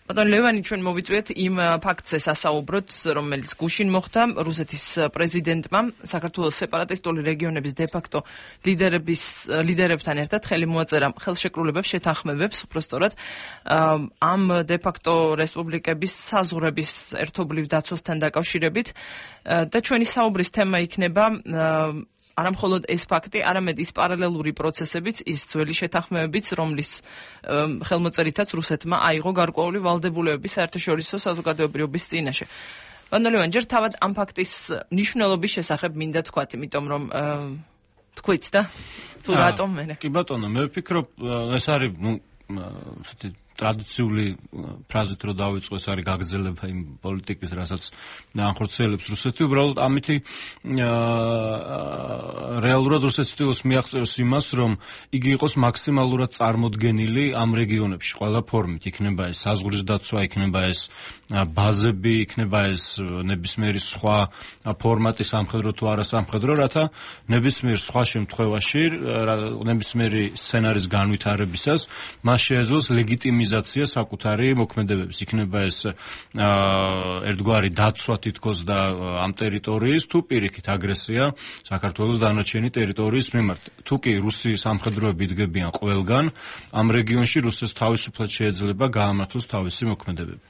ბატონ ლევანი, ჩვენ მოვიწვიეთ იმ ფაქტზე სასაუბროთ, რომელიც გუშინ მოხდა რუსეთის პრეზიდენტმა საქართველოს სეპარატისტული რეგიონების დე-ფაქტო ლიდერებთან ერთად ხელი მოაწერა ხელშეკრულებებს შეთანხმებებს, უпростоრად ამ დე-ფაქტო რესპუბლიკების საზღვრების ერთობლივ დაცვასთან დაკავშირებით და ჩვენი საუბრის თემა იქნება არა მხოლოდ ეს ფაქტი, არამედ ის პარალელური პროცესებიც, ის ძველი შეთანხმებებიც, რომლის ხელმოწერითაც რუსეთმა აიღო გარკვეული ვალდებულებების საერთაშორისო საზოგადოებრივობის წინაშე. ბატონ ლევანი, ჯერ თავად ამ ფაქტის მნიშვნელობის შესახებ მინდა თქვათ, იმიტომ რომ თქვით და თუ რატომ მე. კი ბატონო, მე ვფიქრობ, ეს არის, ტრადიციული ფრაზით რო დავიწყო, ეს არის გაგრძელება იმ პოლიტიკის, რასაც განხორციელებს რუსეთი, უბრალოდ ამითი რეალურად რუსეთი ცდილობს მიაღწევს იმას, რომ იგი იყოს მაქსიმალურად წარმოდგენილი ამ რეგიონებში, ყველა ფორმით, იქნება ეს საზღვრის დაცვა, იქნება ეს ბაზები, იქნება ეს ნებისმიერი სხვა ფორმატი სამხედრო თუ არასამხედრო, რათა ნებისმიერ სხვა შემთხვევაში, ნებისმიერი სცენარის განვითარებისას მას შეეძლოს ლეგიტიმიზაცია საკუთარი მოქმედებების. იქნება ეს ერთგვარი დაცვა თითქოს და ამ ტერიტორიის, თუ პირიქით აგრესია საქართველოს დანარჩენი ტერიტორიის მიმართ. თუ კი რუსი სამხედროები იდგებიან ყველგან, ამ რეგიონში რუსეთს თავისუფლად შეიძლება გაამართლოს თავისი მოქმედებები.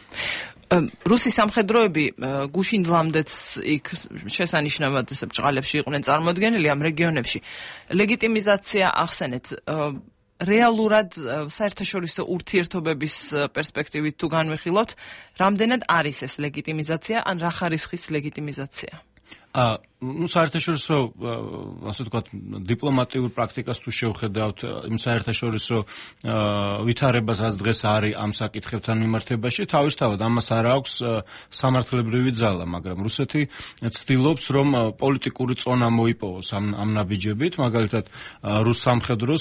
რუსი სამხედროები გუშინ დღამდეც იქ შესანიშნავად ესე ბჭყალებში იყვნენ წარმოდგენილი ამ რეგიონებში. ლეგიტიმიზაცია ახსენეთ რეალურად საერთაშორისო ურთიერთობების პერსპექტივით თუ განვიხილოთ, რამდენად არის ეს ლეგიტიმიზაცია, ან რა ხარისხის ლეგიტიმიზაცია? საერთაშორისო, ასე ვთქვათ, დიპლომატიურ პრაქტიკას თუ შევხედავთ, იმ საერთაშორისო ვითარებას, რაც დღეს არის ამ საკითხებთან მიმართებაში, თავისთავად ამას არ აქვს სამართლებრივი ძალა, მაგრამ რუსეთი ცდილობს, რომ პოლიტიკური წონა მოიპოვოს ამ ნაბიჯებით, მაგალითად, რუს სამხედროს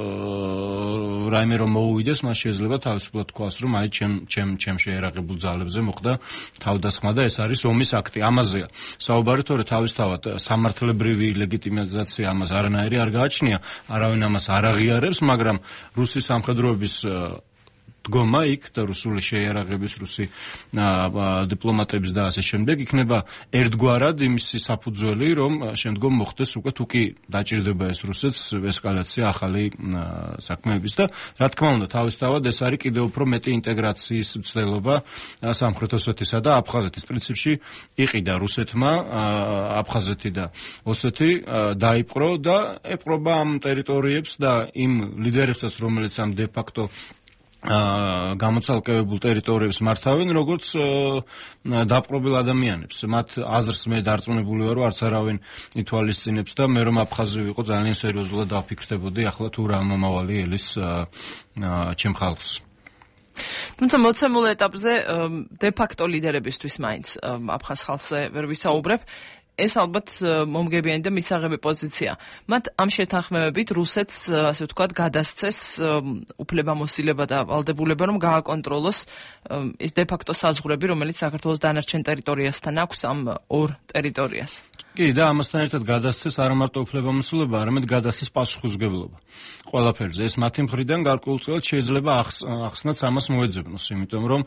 რაიმე რომ მოუვიდეს, მას შეიძლება თავისუფლად თქვას, რომ აი ჩემ შეერაღებულ ძალებზე მოხდა თავდასხმა და ეს არის ომის აქტი. ამაზეა საუბარი, თორე თავისთავად სამართლებრივი ლეგიტიმიზაცია ამას არანაირი არ გააჩნია, არავინ ამას არ აღიარებს, მაგრამ რუსი სამხედროების დგომა იქ და რუსული შეიარაღების, რუსი დიპლომატების და ასე შემდეგ იქნება ერთგვარად იმისი საფუძველი, რომ შემდგომ მოხდეს უკვე თუ კი დაჭირდება ეს რუსეთს ესკალაცია ახალი საქმეების და რა თქმა უნდა თავისთავად ეს არის კიდევ უფრო მეტი ინტეგრაციის მცდელობა სამხრეთ ოსეთისა და აფხაზეთის. პრინციპში იყიდა რუსეთმა აფხაზეთი და ოსეთი დაიპყრო და ეპყრობა ამ ტერიტორიებს და იმ ლიდერებსაც, რომელიც ამ დე-ფაქტო გამოცალკევებულ ტერიტორიებს მართავენ, როგორც დაპყრობილ ადამიანებს. მათ აზრს მე დარწმუნებული ვარ, რომ არც არავინ ითვალისწინებს და მე რომ აფხაზი ვიყო ძალიან სერიოზულად დავფიქრდებოდი, ახლა თუ რა მომავალი ელის ჩემ ხალხს. თუმცა მოცემულ ეტაპზე დე-ფაქტო ლიდერებისთვის მაინც აფხაზ ხალხზე ვერ ვისაუბრებ. ეს ალბათ მომგებიანი და მისაღები პოზიცია. მათ ამ შეთანხმებებით რუსეთს, ასე ვთქვათ, გადასცეს უფლებამოსილება და ვალდებულება, რომ გააკონტროლოს ის დე-ფაქტო საზღვრები, რომელიც საქართველოს დანარჩენ ტერიტორიასთან აქვს, ამ ორ ტერიტორიას. კი, და ამასთან ერთად გადასცეს არა მარტო უფლებამოსილება, არამედ გადასცეს პასუხისმგებლობა. ყველაფერზე ეს მათი მხრიდან გარკვეულწილად შეიძლება ახსნაც ამას მოეძებნოს, იმიტომ რომ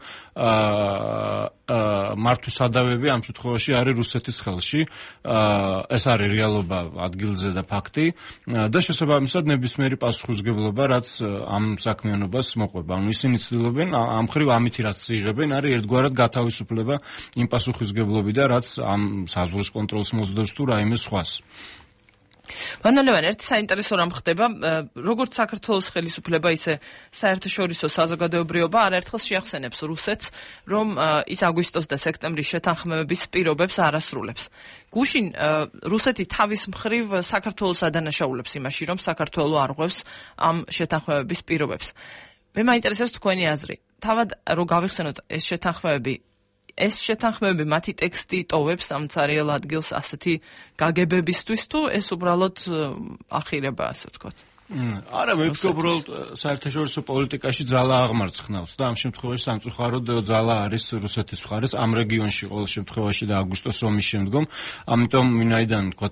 მართვის სადავები ამ შემთხვევაში არის რუსეთის ხელში. ეს არის რეალობა ადგილზე და ფაქტი და შესაბამისად ნებისმიერი პასუხისმგებლობა, რაც ამ საქმიანობას მოყვება. ანუ ისინი ცდილობენ ამ მხრივ ამითი რაც იღებენ, არის ერთგვარად გათავისუფლება იმ პასუხისმგებლობიდან, რაც ამ საზღვრის კონტროლს მოძდებს თუ რაიმე სხვას. ბატონ ლევანი, ერთი საინტერესო რამ ხდება, როგორც საქართველოს ხელისუფლება, ისე საერთაშორისო საზოგადოებრიობა არაერთხელ შეახსენებს რუსეთს, რომ ის აგვისტოს და სექტემბრის შეთანხმებების პირობებს არ ასრულებს. გუშინ რუსეთი თავის მხრივ საქართველოს ადანაშაულებს იმაში, რომ საქართველო არ ღვევს ამ შეთანხმებების პირობებს. მე მაინტერესებს თქვენი აზრი. თავად რო გავიხსენოთ ეს შეთანხმებები მათი ტექსტი ტოვებს ამ ცარიელ ადგილს ასეთი გაგებებისთვის თუ ეს უბრალოდ ახირება, ასე ვთქვათ? არა, მე ვფიქრობ, რომ საერთაშორისო პოლიტიკაში ძალა აღმარცხნავს და ამ შემთხვევაში სამწუხაროდ ძალა არის რუსეთის მხარეს ამ რეგიონში ყოველ შემთხვევაში და აგვისტოს ომის შემდგომ. ამიტომ ვინაიდან თქვათ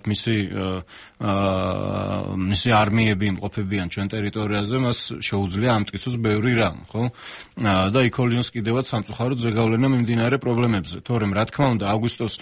მისი არმიები იმყოფებიან ჩვენ ტერიტორიაზე, მას შეუძლია ამტკიცოს ბევრი რამ, ხო? და იქოლინოს კიდევაც სამწუხაროდ ზეგავლენა მიმდინარე პრობლემებზე. თორემ რა თქმა უნდა, აგვისტოს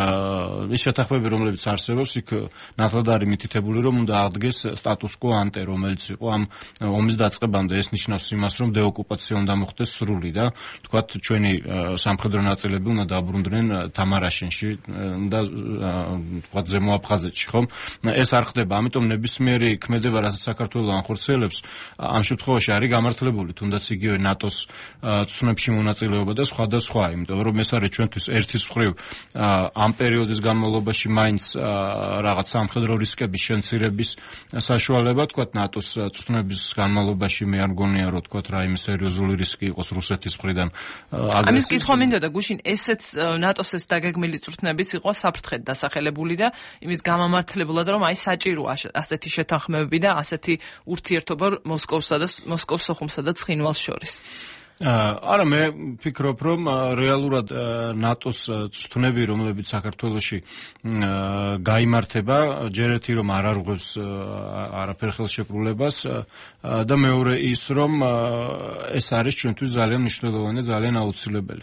ის შეთანხმებები, რომლებიც არსებობს, იქ ნათლად არის მითითებული, რომ უნდა აღდგეს სტატუს quo ante, რომელიც იყო ამ ომის დაწყებამდე. ეს ნიშნავს იმას, რომ დეოკუპაცია უნდა მოხდეს სრული და თქვათ ჩვენი სამხედრო ნაწილები უნდა დაბრუნდნენ თამარაშენში და თქვათ ზემო აფხაზეთში, ხო? ეს არ ხდება, ამიტომ ნებისმიერი ქმედება, რასაც საქართველოს ანხორციელებს, ამ შემთხვევაში არის გამართლებული, თუნდაც იგივე ნატოს ცნებში მონაწილეობა და სხვა და სხვა, იმიტომ რომ ეს არის ჩვენთვის ერთის მხრივ ამ პერიოდის განმავლობაში მაინც რაღაც სამხედრო რისკების შემცირების საშუალება, თქვათ ნატოს ცნების განმავლობაში მე არ მგონია, რომ თქვათ რაიმე სერიოზული რისკი იყოს რუსეთის მხრიდან აგრესიის. ამის კითხვა მინდოდა გუშინ, ესეც ნატოს ეს დაგეგმილი წვრთნებიც იყო საფრთხედ დასახელებული და იმის გამამართლებულად, რომ აი საჭიროა ასეთი შეთანხმებები და ასეთი ურთიერთობა მოსკოვს სოხუმსა და ცხინვალს შორის. არა, მე ვფიქრობ, რომ რეალურად ნატოს წვრთნები, რომლებიც საქართველოში გაიმართება, ჯერ ერთი რომ არ არღვევს არაფერ ხელშეკრულებას და მეორე ის, რომ ეს არის ჩვენთვის ძალიან მნიშვნელოვანი, ძალიან აუცილებელი.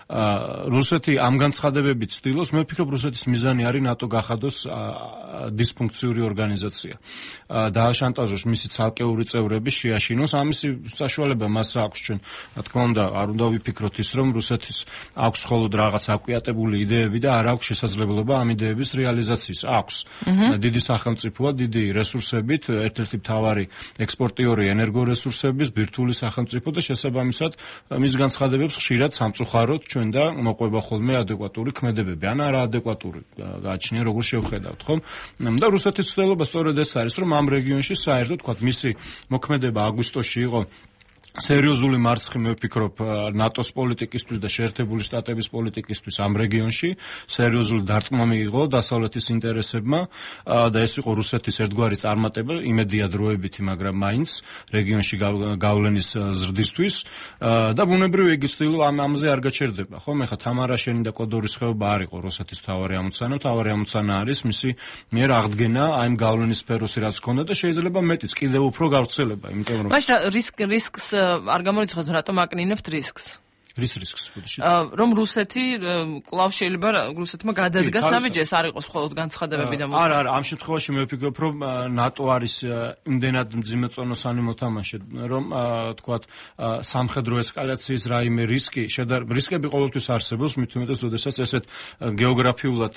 რუსეთი ამ განცხადებებით ცდილობს, მე ვფიქრობ, რუსეთის მიზანი არის ნატო გახადოს დისფუნქციური ორგანიზაცია. დააშანტაჟოს მისი ცალკეული წევრები, შეაშინოს, ამის საშუალება მას აქვს ჩვენ. რა თქმა უნდა, არ უნდა ვიფიქროთ ის, რომ რუსეთის აქვს მხოლოდ რაღაც აკვიატებული იდეები და არ აქვს შესაძლებლობა ამ იდეების რეალიზაციის. აქვს. დიდი სახელმწიფოა, დიდი რესურსებით, ერთ-ერთი მთავარი ექსპორტიორი ენერგორესურსების, ბირთვული სახელმწიფო და შესაბამისად მის განცხადებებს ხშირად სამწუხაროდ ჩვენ და მოყვება ხოლმე ადეკვატური ქმედებები, ან არაადეკვატური გააჩნია, როგორ შევხედავთ, ხო? და რუსეთის ცდილობა სწორედ ეს არის, რომ ამ რეგიონში საერთოდ თქვათ მისი მოქმედება აგვისტოში იყო სერიოზული მარცხი, მე ვფიქრობ, ნატოს პოლიტიკისთვის და შეერთებული შტატების პოლიტიკისთვის ამ რეგიონში, სერიოზული დარტყმა მიიღო დასავლეთის ინტერესებმა და ეს იყო რუსეთის ერთგვარი წარმატება, იმედია დროებითი, მაგრამ მაინც რეგიონში გავლენის ზრდისთვის და ბუნებრივი იგი ცდილობს ამაზე არ გაჩერდება, ხო? მე ხა თამარაშენი და კოდორის ხეობა არ იყო რუსეთის მთავარი ამოცანა, მთავარი ამოცანა არის მისი მიერ აღდგენა აი ამ გავლენის სფეროსი რაც ჰქონდა და შეიძლება მეტიც კიდევ უფრო გავრცელება, იმიტომ რომ მაშინ რისკს არ გამორიცხოთ, რატომ აკნინებთ რისკს? რის რისკს ბუდში? რომ რუსეთი კვლავ შეიძლება რუსეთმა გადადგას ნაბიჯი, ეს არ იყოს მხოლოდ განცხადებები და არა, ამ შემთხვევაში მე ვფიქრობ, რომ ნატო არის იმდენად მძიმეწონოსანი მოთამაშე, რომ თქვათ სამხედრო ესკალაციის რაიმე რისკები ყოველთვის არსებობს, მით უმეტეს, როდესაც ესეთ გეოგრაფიულად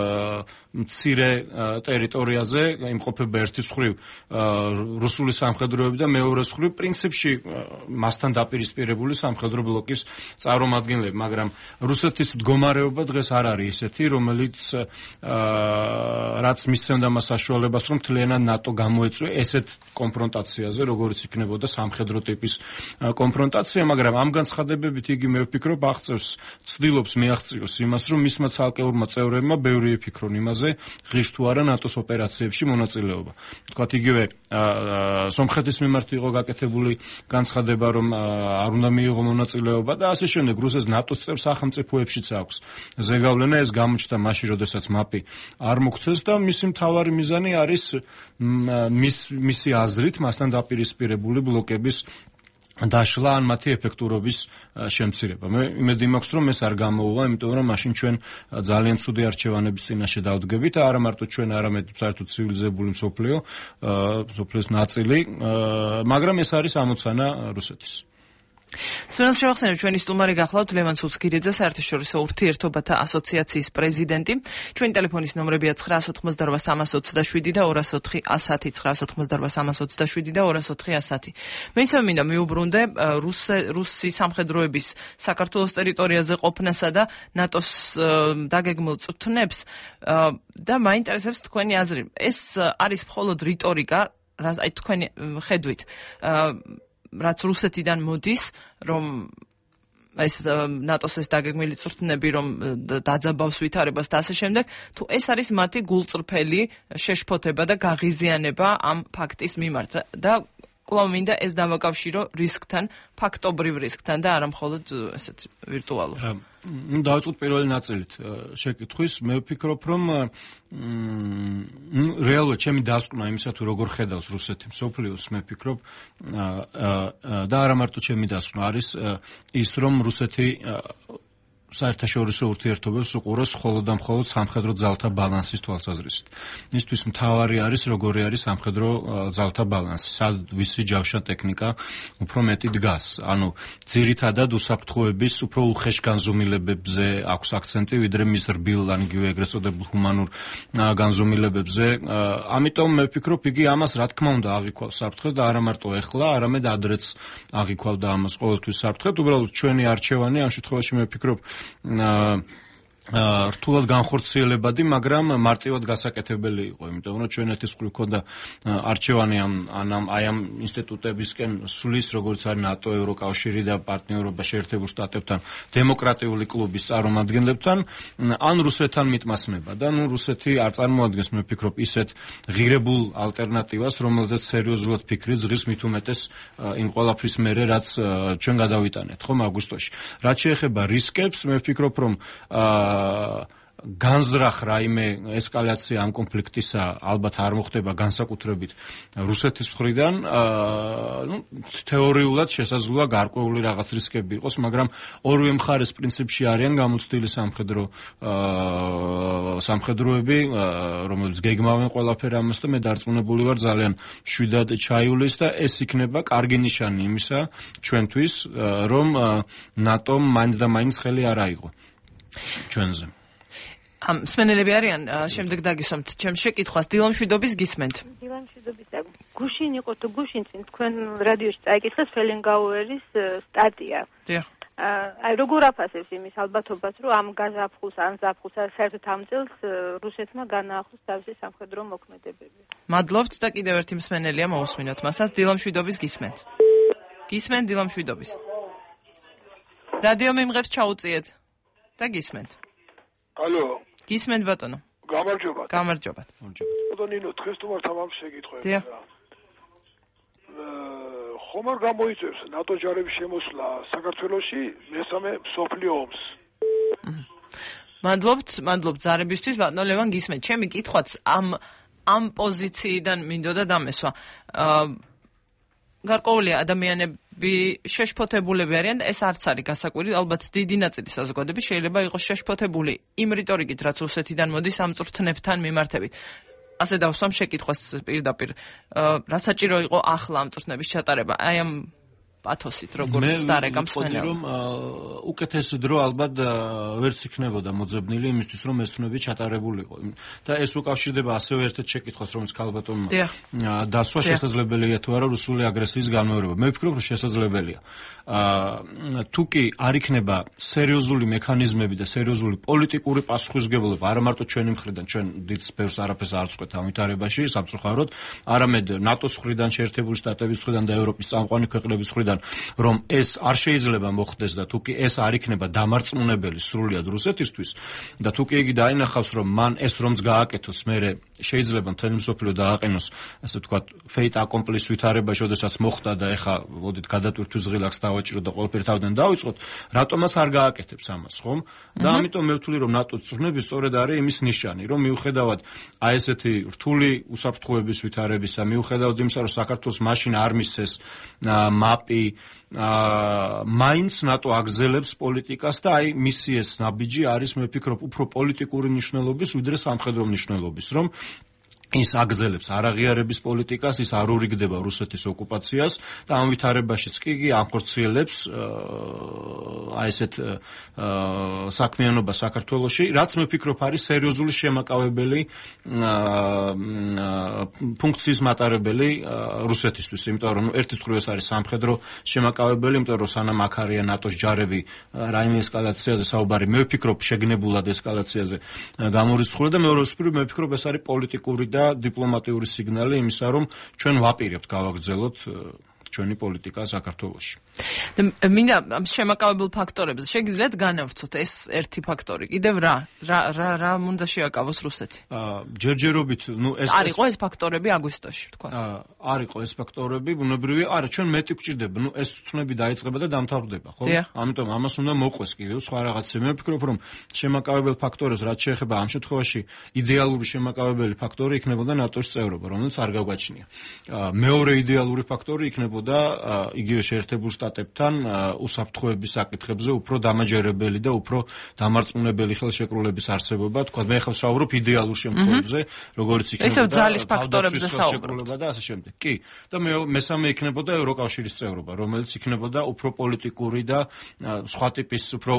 მცირე ტერიტორიაზე იმყოფება ერთის მხრივ რუსული სამხედროები და მეორეს მხრივ პრინციპში მასთან დაპირისპირებული სამხედრო ბლოკის წარმომადგენლები, მაგრამ რუსეთის მდგომარეობა დღეს არ არის ისეთი, რომელიც რაც მისცემდა მას საშუალებას, რომ მთლიანად ნატო გამოეწვია ესეთ კონფრონტაციაზე, როგორც იქნებოდა სამხედრო ტიპის კონფრონტაცია, მაგრამ ამ განცხადებებით იგი მე ვფიქრობ აღწევს, ცდილობს მიაღწიოს იმას, რომ მისმა ცალკეულმა წევრებმა ბევრი იფიქრონ იმაზე, ღირს თუ არა ნატოს ოპერაციებში მონაწილეობა. თქვათ იგივე სომხეთის მიმართ იყო გაკეთებული განცხადება, რომ არ უნდა მიიღო მონაწილეობა და ასე შემდეგ რუსეთს ნატოს წევრ სახელმწიფოებშიც აქვს ზეგავლენა, ეს გამოჩნდა მაშინ, როდესაც მაპი არ მოგვცეს და მისი მთავარი მიზანი არის მისი აზრით მასთან დაპირისპირებული ბლოკების დაშლა ან მათი ეფექტურობის შემცირება. მე იმედი მაქვს, რომ ეს არ გამოუვა, იმიტომ რომ მაშინ ჩვენ ძალიან ცუდი არჩევანების წინაშე დავდგებით და არა მარტო ჩვენ, არამედ საერთოდ ცივილიზებული მსოფლიოს ნაწილი, მაგრამ ეს არის ამოცანა რუსეთის. სვენელს შევახსენებ, ჩვენი სტუმარი გახლავთ ლევან სუცქირიძე, საერთაშორისო ურთიერთობათა ასოციაციის პრეზიდენტი. ჩვენი ტელეფონის ნომრებია 988-327 და 204-100, 988-327 და 204-100. მე ისევ მინდა მიუბრუნდე რუსი სამხედროების საქართველოს ტერიტორიაზე ყოფნასა და ნატოს დაგეგმილ წვრთნებს და მაინტერესებს თქვენი აზრი. ეს არის მხოლოდ რიტორიკა, აი თქვენი ხედვით, რაც რუსეთიდან მოდის, რომ ეს ნატოს ეს დაგეგმილი წვრთნები რომ დაძაბავს ვითარებას და ასე შემდეგ, თუ ეს არის მათი გულწრფელი შეშფოთება და გაღიზიანება ამ ფაქტის მიმართ და კვლავ მინდა ეს დავაკავშირო რისკთან, ფაქტობრივ რისკთან და არა მხოლოდ ესეთ ვირტუალურ. დავიწყოთ პირველი ნაწილით შეკითხვის. მე ვფიქრობ, რომ რეალურად ჩემი დასკვნა იმისა თუ როგორ ხედავს რუსეთი მსოფლიოს, მე ვფიქრობ და არა მარტო ჩემი დასკვნა არის ის, რომ რუსეთი საერთაშორისო ურთიერთობებს უყურებს მხოლოდ და მხოლოდ სამხედრო ძალთა ბალანსის თვალსაზრისით. მისთვის მთავარი არის როგორი არის სამხედრო ძალთა ბალანსი, სად ვისი ჯავშა ტექნიკა უფრო მეტი დგას. ანუ ძირითადად უსაფრთხოების უფრო უხეშ განზომილებებზე აქვს აქცენტი, ვიდრე მის რბილ ან იგივე ეგრეთ წოდებულ ჰუმანურ განზომილებებზე. ამიტომ მე ვფიქრობ, იგი ამას რა თქმა უნდა აღიქვავს საფრთხეს და არა მარტო ეხლა, არამედ ადრეც აღიქვავდა ამას ყოველთვის საფრთხეს. უბრალოდ ჩვენი არჩევანი ამ შემთხვევაში მე ვფიქრობ რთულად განხორციელებადი, მაგრამ მარტივად გასაკეთებელი იყო, იმიტომ რომ ჩვენეთის მხრივ ქონდა არჩევანი ამ ინსტიტუტებისკენ სulis, როგორც არის ნატო, ევროკავშირი და პარტნიორობა შეერთებულ შტატებთან, დემოკრატიული კლუბის წარმომადგენლებთან, ან რუსეთთან მიტმასნება და რუსეთი არ წარმოადგენს, მე ვფიქრობ, ისეთ ღირებულ ალტერნატივას, რომელზეც სერიოზულად ფიქრი ზღვის მით უმეტეს იმ ყველაფრის მერე, რაც ჩვენ გადავიტანეთ, ხომ აგვისტოში. რაც შეეხება რისკებს, მე ვფიქრობ, რომ განზრახ რაიმე ესკალაცია ამ კონფლიქტისა ალბათ არ მოხდება განსაკუთრებით რუსეთის მხრიდან. თეორიულად შესაძლოა გარკვეული რაღაც რისკები იყოს, მაგრამ ორივე მხარეს პრინციპში არიან გამოცდილი სამხედროები, რომლებიც გეგმავენ ყველაფერი ამას და მე დარწმუნებული ვარ ძალიან მშვიდად ჩაივლის და ეს იქნება კარგი ნიშანი იმისა ჩვენთვის, რომ ნატომ მაინც და მაინც ხელი არ აიღო ჩვენზე. მსმენელები არიან, შემდეგ დაგისვამთ ჩემს შეკითხვას. დილამშვიდობის გისმენთ. დილამშვიდობის. გუშინ იყო თუ გუშინ წინ თქვენ რადიოში წაიკითხეს ფელენგაუერის სტატია. დიახ. აი როგორ აფასებს იმის ალბათობას, რომ ამ გაზაფხულს ან ზაფხულს საერთოდ ამ წელს რუსეთმა განაახლოს თავისი სამხედრო მოქმედებები. მადლობთ და კიდევ ერთი მსმენელია მოусმინოთ მასაც. დილამშვიდობის გისმენთ. გისმენთ დილამშვიდობის. რადიო მიმღებს ჩაუწიეთ და გისმენთ. ალო. გისმენთ ბატონო. გამარჯობათ. გამარჯობათ. ბატონო, დღეს თუ მართ ამ შეკითხვები. დიახ. ხომ არ გამოიწევს ნატო ჯარების შემოსვლა საქართველოში მესამე მსოფლიო ომს? მადლობთ ზარებისთვის, ბატონო ლევან გისმენთ. ჩემი კითხვაც ამ პოზიციიდან მინდოდა დამესვა. გარკვეული ადამიანები შეშფოთებულები არიან და ეს არც არის გასაკვირი, ალბათ დიდი ნაწილი საზოგადოების შეიძლება იყოს შეშფოთებული იმ რიტორიკით, რაც რუსეთიდან მოდის ამ წვრთნებთან მიმართებით. ასე დავსვამ შეკითხვას პირდაპირ, რა საჭირო იყო ახლა ამ წვრთნების ჩატარება? აი ამ პათოსით, როგორც დარეკა მსმენელს. რომ უკეთესი დრო ალბათ ვერც იქნებოდა მოძებნილი იმისთვის, რომ ეს წვრთნები ჩატარებულიყო. და ეს უკავშირდება ასევე ერთ-ერთ შეკითხვას, რომელიც ქალბატონმა დასვა, შესაძლებელია თუ არა რუსული აგრესიის განმეორება. მე ვფიქრობ, რომ შესაძლებელია. თუ კი არ იქნება სერიოზული მექანიზმები და სერიოზული პოლიტიკური პასუხისმგებლობა, არა მარტო ჩვენი მხრიდან, ჩვენ დიდ სფეროს არაფერს არ წყვეთ ამ ვითარებაში, სამწუხაროდ, არამედ ნატოს მხრიდან, შეერთებული შტატების მხრიდან და ევროპის წამყვანი ქვეყნების მხრიდან, რომ ეს არ შეიძლება მოხდეს და თუ კი ეს არ იქნება დამარწმუნებელი სრულად რუსეთისთვის და თუ კი იგი დაინახავს, რომ მან ეს რომც გააკეთოს, მერე შეიძლება მთელი მსოფლიო დააყენოს, ასე ვთქვათ, fait accompli ვითარებაში, როდესაც მოხდა და ეხა მოდით გადატვირთვის ღილაკს დავაჭირო და ყველაფერი თავიდან დავიწყოთ, რატომაც არ გააკეთებს ამას, ხომ? და ამიტომ მე ვთვლი, რომ ნატოს წვრთნები სწორედ არის იმის ნიშანი, რომ მიუხედავად აი ესეთი რთული უსაფრთხოების ვითარებისა, მიუხედავად იმისა, რომ საქართველოს მაშინ არ მისცეს მაპი, მაინც ნატო აგზელებს პოლიტიკას და აი მისი ეს ნაბიჯი არის, მე ვფიქრობ, უფრო პოლიტიკური მნიშვნელობის, ვიდრე სამხედრო მნიშვნელობის, რომ ის აგზელებს არაღიარების პოლიტიკას, ის არ ურიგდება რუსეთის ოკუპაციას და ამ ვითარებაშიც კი იგი ახორციელებს აი ესეთ საქმიანობა საქართველოში, რაც მე ვფიქრობ არის სერიოზული შემაკავებელი ფუნქციის მატარებელი რუსეთისთვის, იმიტომ რომ ერთის მხრივ ეს არის სამხედრო შემაკავებელი, იმიტომ რომ სანამ აქ არიან ნატოს ჯარები რაიმე ესკალაციაზე საუბარი, მე ვფიქრობ შეგნებულად ესკალაციაზე გამორიცხული და მეორე მხრივ მე ვფიქრობ ეს არის პოლიტიკური და დიპლომატიური სიგნალი იმისა, რომ ჩვენ ვაპირებთ გავაგრძელოთ ჩვენი პოლიტიკა საქართველოში. მინდა ამ შემაკავებულ ფაქტორებს შეგიძლიათ განავრცოთ ეს ერთი ფაქტორი. კიდევ რა უნდა შეაკავოს რუსეთი? ჯერჯერობით, ეს არ იყო ეს ფაქტორები აგვისტოში, თქვა. არ იყო ეს ფაქტორები, ბუნებრივი, არა, ჩვენ მეტი გვჭირდება. ეს ცნები დაიწყება და დამთავრდება, ხო? ამიტომ ამას უნდა მოყვეს კიდევ სხვა რაღაცა. მე ვფიქრობ, რომ შემაკავებელ ფაქტორებს რაც შეეხება ამ შემთხვევაში იდეალური შემაკავებელი ფაქტორი იქნებოდა ნატოს წევრობა, რომელიც არ გაგვაჩნია. მეორე იდეალური ფაქტორი იქნებოდა იგივე შეერთებულ შტატებთან უსაფრთხოების საკითხებზე უფრო დამაჯერებელი და უფრო დამარწმუნებელი ხელშეკრულების არსებობა, თქვა მე ხელ ვსაუბრობ იდეალურ შემთხვევებზე, როგორც იქნებოდა ძალის ფაქტორებზე საუბრობ და ასე შემდეგ. კი, და მესამე იქნებოდა ევროკავშირის წევრობა, რომელიც იქნებოდა უფრო პოლიტიკური და სხვა ტიპის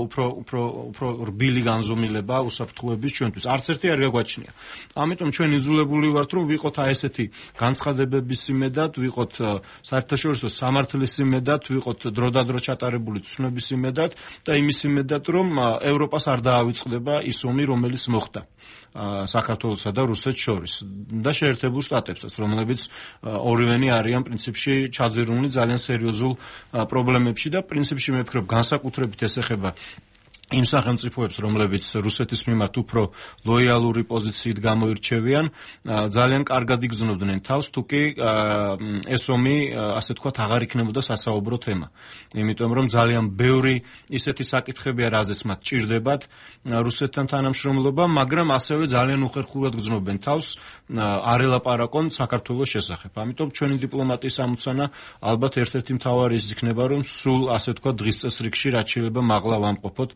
უფრო რბილი განზომილება უსაფრთხოების ჩვენთვის. არც ერთი არ გაგვაჩნია. ამიტომ ჩვენ იძულებული ვართ, რომ ვიყოთ ესეთი განცხადებების იმედად, ვიყოთ საერთაშორისო სამართლის იმედად, ვიყოთ დროდადრო ჩატარებული ცნობის იმედად და იმის იმედად, რომ ევროპას არ დაავიწყდება ის ომი, რომელიც მოხდა საქართველოსა და რუსეთს შორის და შეერთებულ შტატებსაც, რომლებიც ორივენი არიან პრინციპში ჩაძირული ძალიან სერიოზულ პრობლემებში და პრინციპში მე ვფიქრობ განსაკუთრებით ეს ეხება იმ სახელმწიფოებს, რომლებიც რუსეთის მიმართ უფრო ლოიალური პოზიციით გამოირჩევიან, ძალიან კარგად იგრძნობდნენ თავს, თუკი ეს ომი, ასე ვთქვათ, აღარ იქნებოდა სასაუბრო თემა. იმიტომ რომ ძალიან ბევრი ისეთი საკითხებია, რაზეც მათ ჭირდებათ რუსეთთან თანამშრომლობა, მაგრამ ასევე ძალიან უხერხულად გრძნობენ თავს არ ელაპარაკონ საქართველოს შესახებ. ამიტომ ჩვენი დიპლომატიის ამოცანა ალბათ ერთ-ერთი მთავარი ის იქნება, რომ სულ ასე ვთქვათ, დღის წესრიგში რაც შეიძლება მაღლა ვამყოფოთ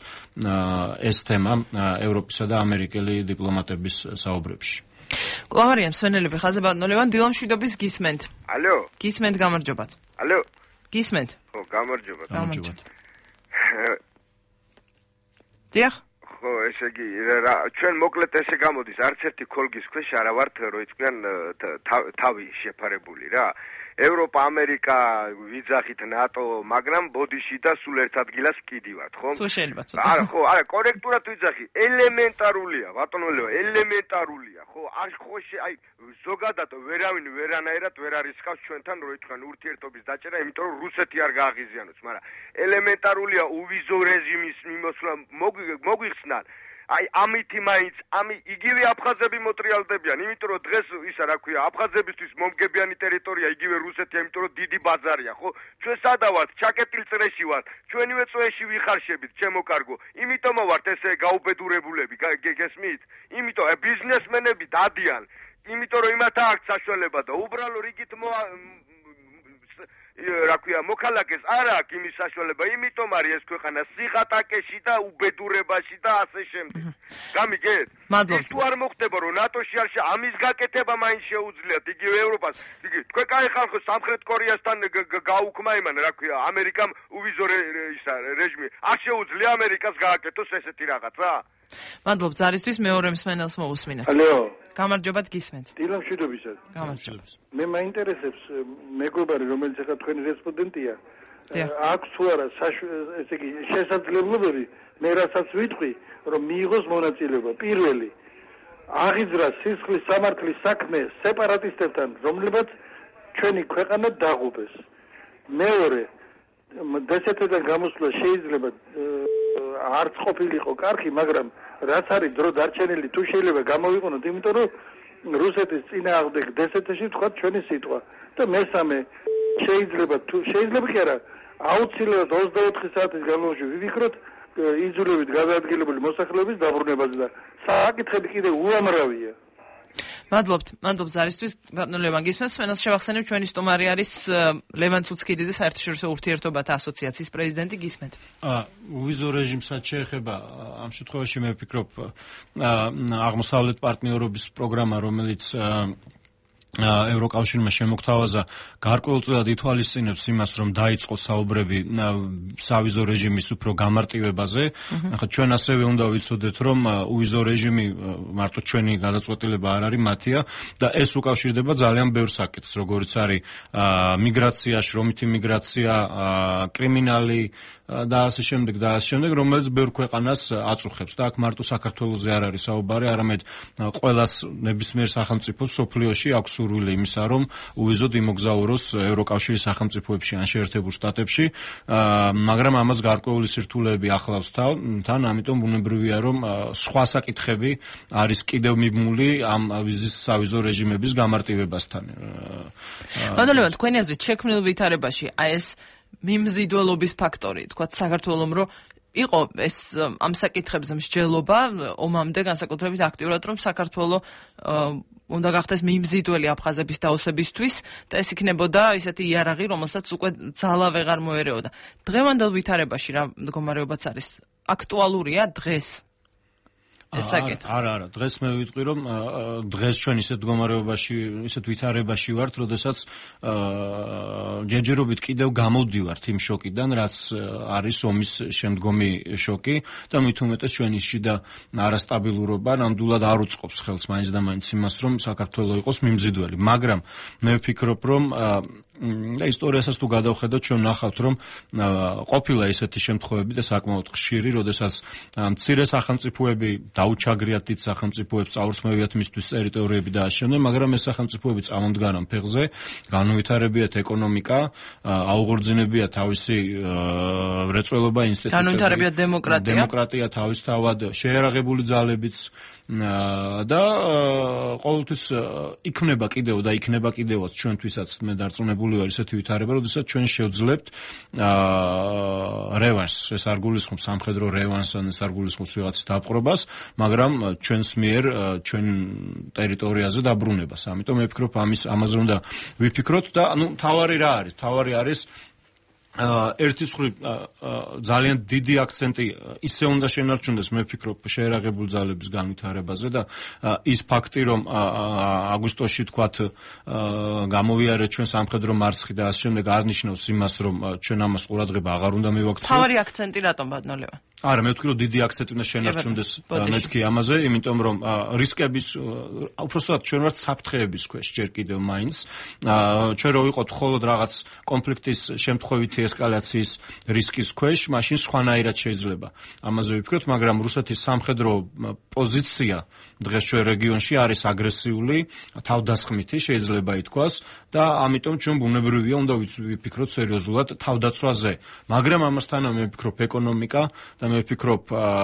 ეს თემა ევროპისა და ამერიკელი დიპლომატების საუბრებში. კლავარიან სვენელები ხაზებადნოლევან დილამშვიდობის გისმენთ. ალო. გისმენთ გამარჯობათ. ალო. გისმენთ. ხო, გამარჯობათ. დიახ. ხო, ესე იგი, ჩვენ მოკლედ ესე გამოდის, არც ერთი ქოლგის ქვეშ არა ვართ, რომ იყვნენ თავი შეფარებული რა. ევროპა, ამერიკა, ვიძახით ნატო, მაგრამ ბოდიში და სულ ერთ ადგილას ვკიდივართ, ხო? თუ შეიძლება ცოტა. არა, ხო, არა, კორექტულად ვიძახი, ელემენტარულია, ბატონო, ელემენტარულია, ხო? არ ხო აი ზოგადად ვერავინ ვერანაირად ვერ არის ხავს ჩვენთან რო ითქვან ურთიერთობის დაჭერა, იმიტომ რომ რუსეთი არ გააღიზიანოს, მაგრამ ელემენტარულია უვიზო რეჟიმის მიმოსვლა მოგვიხსნან. აი ამითი მაინც იგივე აფხაზები მოტრიალდებიან, იმიტომ რომ დღეს ისა რა ქვია, აფხაზებისთვის მომგებიანი ტერიტორია იგივე რუსეთია, იმიტომ რომ დიდი ბაზარია, ხო? ჩვენ სადა ვართ? ჩაკეტილ წრეში ვართ. ჩვენივე წვეში ვიხარშებით, ჩემო კარგო. იმიტომ ვართ ესე გაუბედურებულები, გესმით? იმიტომ ბიზნესმენები დადიან, იმიტომ რომ იმათ აქვს საშუალება და უბრალო რიგით რა ქვია, მოქალაქეს არ აქვს იმის საშუალება, იმიტომ არის ეს ქვეყანა სიღატაკეში და უბედურებაში და ასე შემდეგ. გამიგეთ? მადლობა. თუ არ მოხდება, რომ ნატოში არ ამის გაკეთება მაინც შეუძლიათ იგივე ევროპას. თქვენ კაი ხალხო სამხრეთ კორეასთან გაუქმა იმან, რა ქვია, ამერიკამ უვიზო რეჟიმი. არ შეუძლია ამერიკას გააკეთოს ესეთი რაღაცა? მადლობთ ზარისთვის, მეორე მსმენელს მოусმინეთ. ალო. გამარჯობათ გისმენთ. დილამშვიდობისა. გამარჯობათ. მე მაინტერესებს მეგობარი, რომელიც ახლა თქვენი რესპონდენტია. აქვს თუ არა ესე იგი შესაძლებლობები, მე რასაც ვიტყვი, რომ მიიღოს მონაწილეობა. პირველი, აღიძრა სისხლის სამართლის საქმე სეპარატისტებთან, რომლებაც ჩვენი ქვეყანა დაღუპეს. მეორე, დსთ-დან გამოსვლა შეიძლება არც ყოფილიყო კარგი, მაგრამ რაც არის დრო დარჩენილი, თუ შეიძლება გამოვიყენოთ, იმიტომ რომ რუსეთის წინააღმდეგ დსთ-ში თქვა ჩვენი სიტყვა. და მესამე, შეიძლება კი არა, აუცილებლად 24 საათის განმავლობაში ვიფიქროთ იძულებით გადაადგილებული მოსახლეობის დაბრუნებაზე და საკითხები კიდევ უამრავია. მადლობთ ზარისთვის, ბატონო ლევან გისმენთ, სვენელს შევახსენებ, ჩვენი სტუმარი არის ლევან ცუცქიძე, საერთაშორისო ურთიერთობათა ასოციაციის პრეზიდენტი, გისმენთ. უვიზო რეჟიმსაც შეეხება ამ შემთხვევაში მე ვფიქრობ აღმოსავლეთ პარტნიორობის პროგრამა, რომელიც ევროკავშირმა შემოგთავაზა, გარკვეულწილად ითვალისწინებს იმას, რომ დაიწყოს საუბრები სავიზო რეჟიმის უფრო გამარტივებაზე. ახლა ჩვენ ასევე უნდა ვიცოდეთ, რომ უვიზო რეჟიმი მარტო ჩვენი გადაწყვეტილება არ არის, მათია და ეს უკავშირდება ძალიან ბევრ საკითხს, როგორც არის მიგრაცია, შრომითი მიგრაცია, კრიმინალი, და ასე შემდეგ, რომელიც ბევრ ქვეყანას აწუხებს და აქ მარტო საქართველოზე არ არის საუბარი, არამედ ყველას ნებისმიერ სახელმწიფოს სოფლიოში აქვს სურვილი იმისა, რომ უვიზოდ იმოგზაუროს ევროკავშირის სახელმწიფოებში ან შეერთებულ შტატებში, მაგრამ ამას გარკვეული სირთულეები ახლავს თან, ამიტომ ბუნებრივია, რომ სხვა საკითხები არის კიდევ მიბმული ამ ვიზის სავიზო რეჟიმების გამარტივებასთან. ბატონო, თქვენი აზრით შექმნილ ვითარებაში აი ეს მიმზიდველობის ფაქტორი, თქვათ საქართველოს რომ იყო ეს ამ საკითხებზე მსჯელობა ომამდე განსაკუთრებით აქტიურად, რომ საქართველოს უნდა გახდეს მიმზიდველი აფხაზების დაოსებისთვის და ეს იქნებოდა ისეთი იარაღი, რომელსაც უკვე ძალა ვეღარ მოერეოდა. დღევანდელ ვითარებაში რა მდგომარეობაც არის? აქტუალურია დღეს? არა, დღეს მე ვიტყვი, რომ დღეს ჩვენ ისეთ მდგომარეობაში, ისეთ ვითარებაში ვართ, როდესაც ჯერჯერობით კიდევ გამოვდივართ იმ შოკიდან, რაც არის ომის შემდგომი შოკი და მით უმეტეს ჩვენი შიდა არასტაბილურობა ნამდვილად არ უწყობს ხელს მაინც და მაინც იმას, რომ საქართველოს იყოს მიმზიდველი, მაგრამ მე ვფიქრობ, რომ და ისტორიასაც თუ გადავხედოთ, ჩვენ ნახავთ, რომ ყოფილა ესეთი შემთხვევები და საკმაოდ ხშირი, როდესაც მცირე სახელმწიფოები დაუჩაგრიათ დიდ სახელმწიფოებს, წაურთმევიათ მისთვის ტერიტორიები და ასე შემდეგ, მაგრამ ეს სახელმწიფოები წამოდგან ამ ფეხზე, განუვითარებიათ ეკონომიკა, აუღორძინებიათ თავისი მრეწველობა ინსტიტუტები, განუვითარებიათ დემოკრატია თავისთავად, შეიარაღებული ძალებიც და ყოველთვის იქნება კიდევაც ჩვენთვისაც მე დარწმუნებული ვარ ისეთი ვითარება, როდესაც ჩვენ შევძლებთ რევანსს, ეს არ გულისხმობს სამხედრო რევანსს, ან ეს არ გულისხმობს ვიღაცის დაპყრობას, მაგრამ ჩვენს მიერ ჩვენ ტერიტორიაზე დაბრუნებას. ამიტომ მე ვფიქრობ, ამაზე უნდა ვიფიქროთ და თავარი რა არის? თავარი არის ერთის მხრივ ძალიან დიდი აქცენტი ისე უნდა შენარჩუნდეს, მე ვფიქრობ, შეერაღებული ძალების განვითარებაზე და ის ფაქტი, რომ აგვისტოში თქვათ გამოვიარეთ ჩვენ სამხედრო მარცხი და ასე შემდეგ, არ ნიშნავს იმას, რომ ჩვენ ამას ყურადღება აღარ უნდა მივაქციოთ. თავარი აქცენტი რატომ ბატონო? არა, მე ვთქვი, რომ დიდი აქცენტი უნდა შენარჩუნდეს მეთქი ამაზე, იმიტომ რომ რისკების, უпростоად ჩვენ ვართ საფრთხეების ქვეშ ჯერ კიდევ მაინც. ჩვენ რო ვიყოთ მხოლოდ რაღაც კონფლიქტის შემთხვევითი ესკალაციის რისკის ქვეშ, მაშინ სხვანაირად შეიძლება ამაზე ვიფიქროთ, მაგრამ რუსეთის სამხედრო პოზიცია დღეს ჩვენ რეგიონში არის აგრესიული, თავდასხმითი შეიძლება ითქვას და ამიტომ ჩვენ ბუნებრივია უნდა ვიფიქროთ სერიოზულად თავდაცვაზე, მაგრამ ამასთანავე მე ვფიქრობ ეკონომიკა და მე ვფიქრობ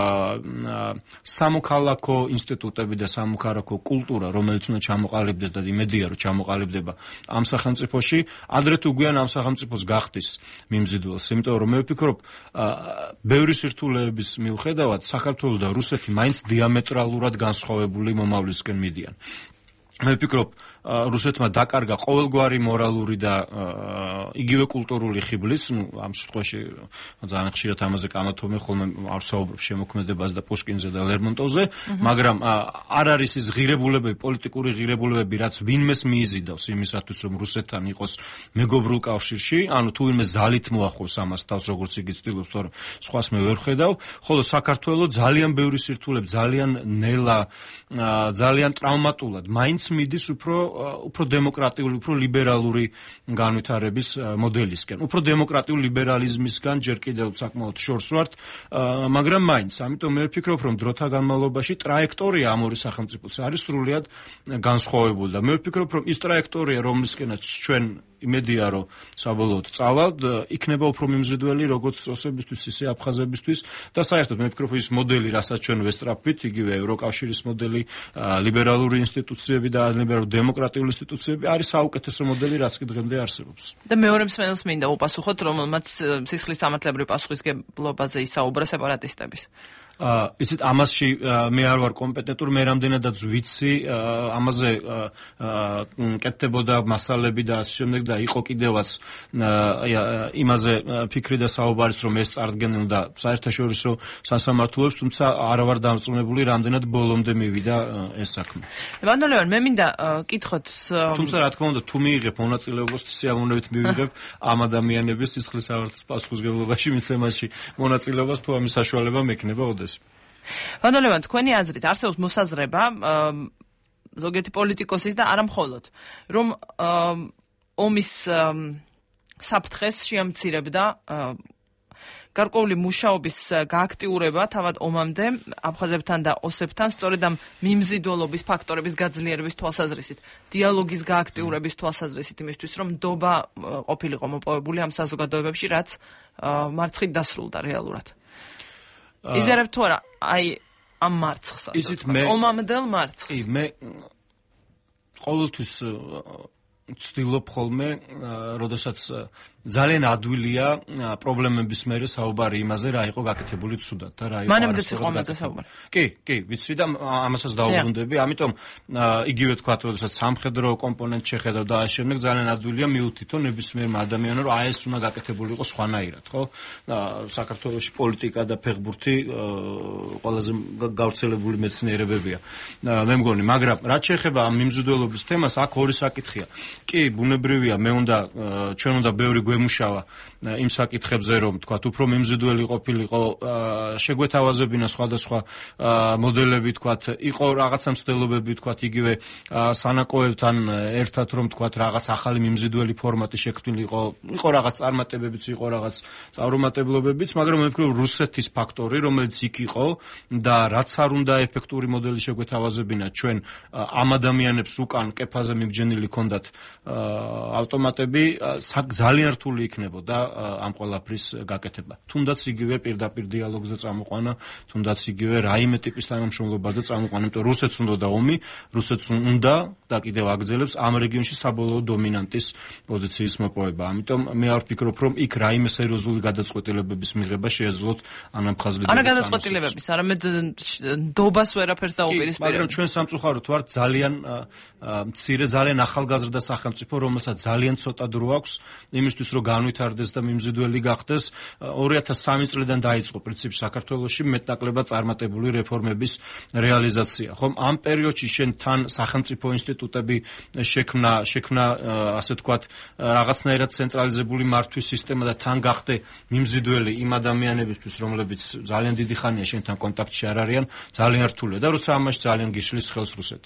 სამოქალაქო ინსტიტუტები და სამოქალაქო კულტურა, რომელიც უნდა ჩამოყალიბდეს და იმედია რომ ჩამოყალიბდება ამ სახელმწიფოში, ადრე თუ გვიან ამ სახელმწიფოს გახდის მიმზიდველს, იმიტომ რომ მე ვფიქრობ, ბევრი სირთულეების მიუხედავად საქართველოს და რუსეთი მაინც დიამეტრალურად განსხვავებული მომავლისკენ მიდიან. მე ვფიქრობ, რუსეთმა დაკარგა ყოველგვარი მორალური და იგივე კულტურული ხიბლის, ამ შემთხვევაში ძალიან ხშირად ამაზე კამათობენ ხოლმე არ საუბრობ შემოქმედებას და პუშკინზე და ლერმონტოვზე, მაგრამ არ არის ის ღირებულებები, პოლიტიკური ღირებულებები, რაც ვინმეს მიიზიდავს იმისათვის, რომ რუსეთთან იყოს მეგობრულ კავშირში, ანუ თუ ვინმე ზალით მოახოს ამას თავს, როგორც იგი ცდილობს, თორემ სხვას მე ვერ ხედავ, ხოლო საქართველოს ძალიან ბევრი სირთულე, ძალიან ნელა, ძალიან ტრავმატულად მაინც მიდის უფრო დემოკრატიული, უფრო ლიბერალური განვითარების მოდელისკენ. უფრო დემოკრატიული ლიბერალიზმისგან ჯერ კიდევ საკმაოდ შორს ვართ, მაგრამ მაინც, ამიტომ მე ვფიქრობ, რომ დროთა განმავლობაში ტრაექტორია ამ ორი სახელმწიფოს არის სრულიად განსხვავებული და მე ვფიქრობ, რომ ის ტრაექტორია, რომლისკენაც ჩვენ იმედია, რომ საბოლოოდ წავალთ, იქნება უფრო მიმზიდველი როგორც ოსებისთვის, ისე აფხაზებისთვის და საერთოდ მე ვფიქრობ, ის მოდელი, რასაც ჩვენ ვესწრაფვით, იგივე ევროკავშირის მოდელი, ლიბერალური ინსტიტუციები და ლიბერალური დემოკრატიული ინსტიტუციები არის საუკეთესო მოდელი, რაც კი დღემდე არსებობს. და მეორე მსმენელს მინდა უპასუხოთ, რომელმაც სისხლის სამართლებრივი პასუხისმგებლობაზე ისაუბრა სეპარატისტების. იცით, ამასში მე არ ვარ კომპეტენტური, მე რამდენადაც ვიცი, ამაზე კეთდებოდა მასალები და ასე შემდეგ და იყო კიდევაც იმაზე ფიქრი და საუბარიც, რომ ეს წარდგენენ და საერთაშორისო სასამართლოებს, თუმცა არ ვარ დამწუნებული, რამდენად ბოლომდე მივიდა ეს საქმე. ბატონო ლევან, მე მინდა კითხოთ, თუმცა რა თქმა უნდა, თუ მიიღებ მონაწილეობას, სიამოვნებით მივიღებ ამ ადამიანების სისხლის სამართლის პასუხისმგებლობაში მისცემაში მონაწილეობას, თუ ამის საშუალება მექნება ოდესმე. ბატონო ლევან, თქვენი აზრით არსებობს მოსაზრება ზოგიერთი პოლიტიკოსის და არა მხოლოდ, რომ ომის საფრთხეს შეამცირებდა გარკვეული მუშაობის გააქტიურება თავად ომამდე აფხაზებთან და ოსებთან სწორედ ამ მიმზიდველობის ფაქტორების გაძლიერების თვალსაზრისით, დიალოგის გააქტიურების თვალსაზრისით, იმისთვის რომ ნდობა ყოფილიყო მოპოვებული ამ საზოგადოებებში, რაც მარცხით დასრულდა რეალურად. იზერებ თუ არა, აი ამ მარცხს, ომამდელ მარცხს. კი, მე ყოველთვის ვცდილობ ხოლმე, როდესაც ძალიან ადვილია პრობლემების მერე საუბარი იმაზე, რა იყო გაკეთებული ცუდად და რა იყო მანამდეც იყო ამაზე საუბარი. კი, ვიცი და ამასაც დაუბრუნდები, ამიტომ იგივე თქვა, როდესაც სამხედრო კომპონენტ შეხედავ და ამ შემდეგ ძალიან ადვილია მიუთითო ნებისმიერმა ადამიანმა, რომ აი ეს უნდა გაკეთებული იყოს სხვანაირად, ხო? საქართველოში პოლიტიკა და ფეხბურთი ყველაზე გავრცელებული მეცნიერებებია. მე მგონი, მაგრამ რაც შეეხება ამ მიმზიდველობის თემას, აქ ორი საკითხია. კი, ბუნებრივია, ჩვენ უნდა ბევრი გვემუშავა იმ საკითხებზე, რომ თქვა, უფრო მიმზიდველი ყოფილიყო, შეგვეთავაზებინა სხვადასხვა მოდელები, თქვა, იყო რაღაცა მცდელობები, თქვა, იგივე სანაკოებთან ერთად, რომ თქვა, რაღაც ახალი მიმზიდველი ფორმატი შექმნილიყო, იყო რაღაც წარმატებებიც, იყო რაღაც წარუმატებლობებიც, მაგრამ მე ვფიქრობ, რუსეთის ფაქტორი, რომელიც იქ იყო და რაც არ უნდა ეფექტური მოდელი შეგვეთავაზებინა, ჩვენ ამ ადამიანებს უკან კეფაზე მიბჯენილი ქონდათ ავტომატები, ძალიან რთული იქნებოდა ამ ყველაფრის გაკეთება. თუნდაც იგივე პირდაპირ დიალოგზე წამოყვანა, თუნდაც იგივე რაიმე ტიპის თანამშრომლობაზე წამოყვანა, იმიტომ რომ რუსეთს უნდა ომი, რუსეთს უნდა და კიდევ აგრძელებს ამ რეგიონში საბოლოო დომინანტის პოზიციის მოპოვება. ამიტომ მე არ ვფიქრობ, რომ იქ რაიმე სერიოზული გადაწყვეტილებების მიღება შეეძლოთ ანამხაზ ლიდერებს. არა გადაწყვეტილებების, არამედ ნდობას ვერაფერს დაუპირისპირებთ. მაგრამ ჩვენ სამწუხაროდ ვართ ძალიან მცირე, ძალიან ახალგაზრდა სახელმწიფო, რომელსაც ძალიან ცოტა დრო აქვს იმისთვის, რომ განვითარდეს და მიმზიდველი გახდეს. 2003 წლიდან დაიწყო პრინციპში საქართველოში მეტნაკლებად წარმატებული რეფორმების რეალიზაცია. ხომ ამ პერიოდში შენ თან სახელმწიფო ინსტიტუტები შექმნა ასე ვთქვათ, რაღაცნაირად ცენტრალიზებული მართვის სისტემა და თან გახდე მიმზიდველი იმ ადამიანებისთვის, რომლებიც ძალიან დიდი ხანია შენთან კონტაქტში არ არიან, ძალიან რთულია და როცა ამაში ძალიან გიშლის ხელს რუსეთი.